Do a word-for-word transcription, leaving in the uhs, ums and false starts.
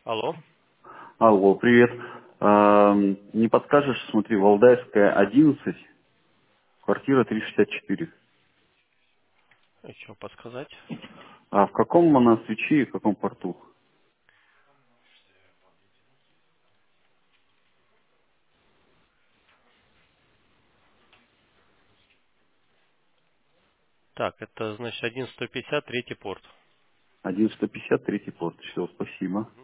Алло. Алло, привет. Ам, Не подскажешь, смотри, Валдайская, одиннадцать, квартира триста шестьдесят четыре. Еще подсказать? А в каком она свече и в каком порту? Так, это значит один сто пятьдесят, третий порт. один сто пятьдесят, третий порт. Все, спасибо.